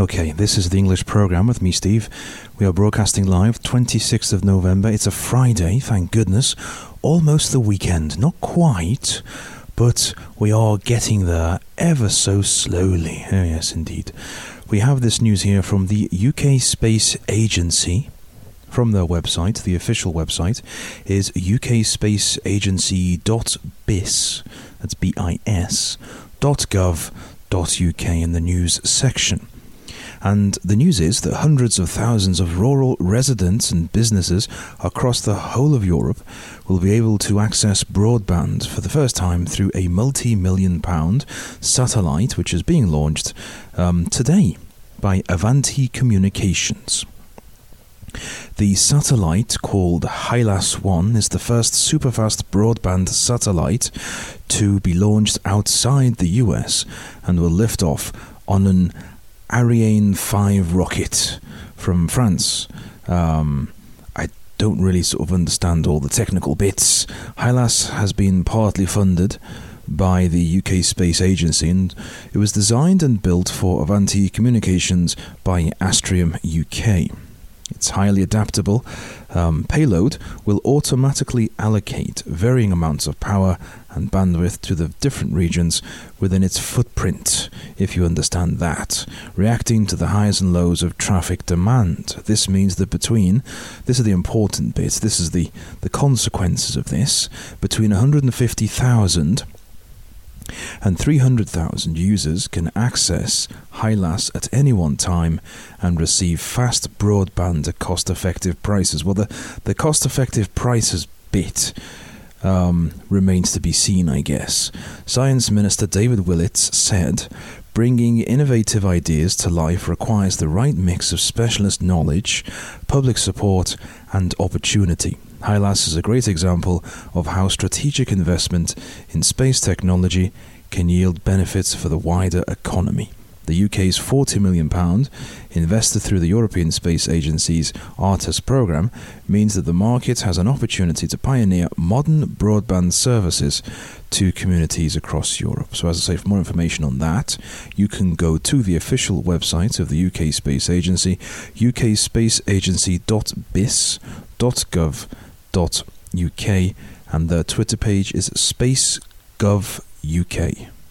Okay, this is the English program with me, Steve. We are broadcasting live 26th of November. It's a Friday, thank goodness. Almost the weekend. Not quite, but we are getting there ever so slowly. Oh, yes, indeed. We have this news here from the UK Space Agency. From their website, the official website is ukspaceagency.bis, that's BIS, .gov.uk in the news section. And the news is that hundreds of thousands of rural residents and businesses across the whole of Europe will be able to access broadband for the first time through a multi-million-pound satellite which is being launched today by Avanti Communications. The satellite, called HILAS-1, is the first superfast broadband satellite to be launched outside the US and will lift off on an Ariane 5 rocket from France. I don't really sort of understand all the technical bits. HILAS has been partly funded by the UK Space Agency, and it was designed and built for Avanti Communications by Astrium UK. Its highly adaptable payload will automatically allocate varying amounts of power and bandwidth to the different regions within its footprint, if you understand that, reacting to the highs and lows of traffic demand. This means that this is the important bit, this is the consequences of this, between 150,000 and 300,000 users can access HILAS at any one time and receive fast broadband at cost-effective prices. Well, the cost-effective prices bit remains to be seen, I guess. Science Minister David Willetts said, "Bringing innovative ideas to life requires the right mix of specialist knowledge, public support, and opportunity. HILAS is a great example of how strategic investment in space technology can yield benefits for the wider economy." The UK's £40 million invested through the European Space Agency's ARTES programme means that the market has an opportunity to pioneer modern broadband services to communities across Europe. So as I say, for more information on that, you can go to the official website of the UK Space Agency, ukspaceagency.bis.gov.uk, and their Twitter page is SpaceGovUK.